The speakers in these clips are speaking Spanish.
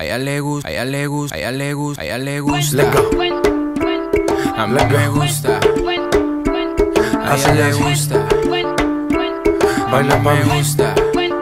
A ella le gusta, a ella le gusta, a ella le gusta, a ella le gusta. Let go. A mí me gusta. A ella le gusta. Baila pa' Me mí. gusta.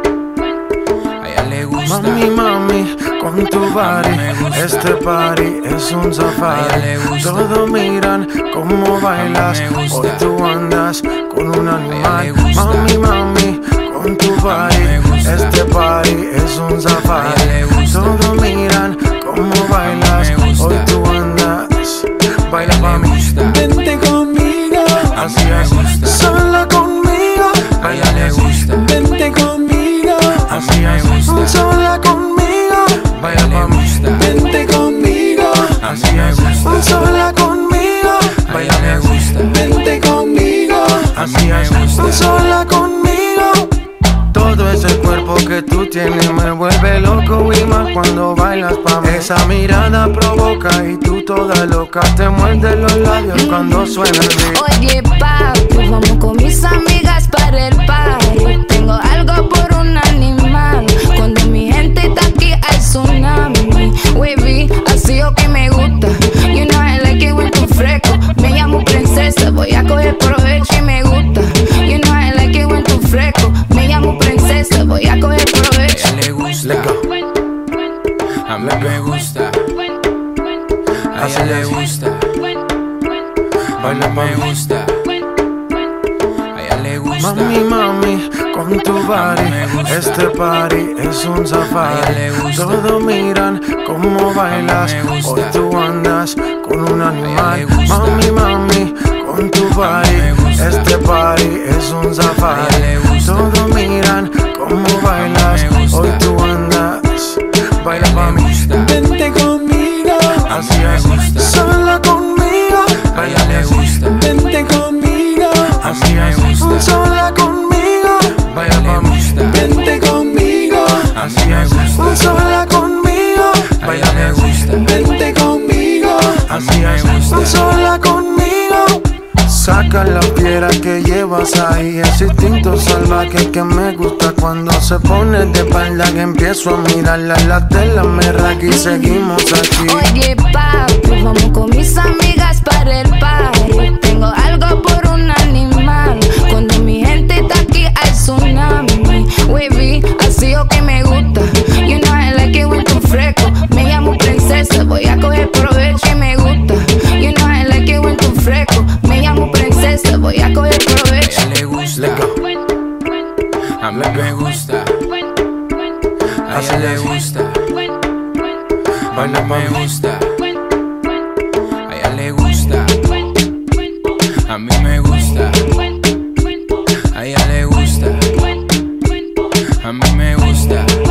A ella le gusta. Mami, mami, con tu body, este party es un safari. Todos miran cómo bailas, hoy tú andas con un animal. Mami, mami, con tu body, este party es un safari. Todos miran cómo bailas, hoy tú andas. Baila pa' mí, Vente conmigo, así es, sola conmigo. A ella le gusta. vente conmigo, Así es, sola conmigo. Baila pa' mí, vente conmigo, así es, sola conmigo. A ella le gusta. vente conmigo, Así es, sola conmigo. Todo ese cuerpo que tú tienes me vuelve loco y más cuando bailas pa' mí. Esa mirada provoca y tú toda loca te muerdes los labios cuando suena el beat. Oye, papi, vamos con mis amigas para el party. Tengo algo por un animal. Cuando mi gente está aquí hay tsunami. Wavy, así o que me gusta. You know I like it when tú fresco. Me llamo princesa, voy a coger provecho y me gusta. You know I like it when tú fresco. Me llamo princesa, voy a coger A provecho. ella le gusta. Let go. A mí me gusta. A ella le gusta. Baila pa' Me mí. gusta. A ella le gusta. Mami, mami, con tu body, este party es un safari. Todos miran cómo bailas, hoy tú andas con un animal. Mami, mami, con tu body, este party es un safari. Todos miran cómo bailas, hoy tú andas. Baila pa' mí, vente conmigo, así es, sola conmigo. A ella le gusta. vente conmigo, Así es, sola conmigo. Baila pa' mí, vente conmigo, así es, sola conmigo. A ella le gusta. vente conmigo, Así es, sola conmigo. Saca la piedra que llevas ahí, ese instinto salvaje que me gusta cuando se pone de espalda, que empiezo a mirarla, la tela me raca y seguimos aquí. Oye, papi, vamos con mis amigas para el party. Tengo algo por un animal. Cuando mi gente está aquí hay tsunami. Wavy, así o que me gusta. You know I like it when tú fresco. Me llamo princesa, voy a coger provecho y me gusta. You know I like it when tú fresco. Me llamo princesa, voy a coger A provecho. ella le gusta. Let go. A mí me gusta. A ella le gusta. Baila pa' Me mí, gusta. A ella le gusta. A mí me gusta. A ella le gusta. A mí me gusta.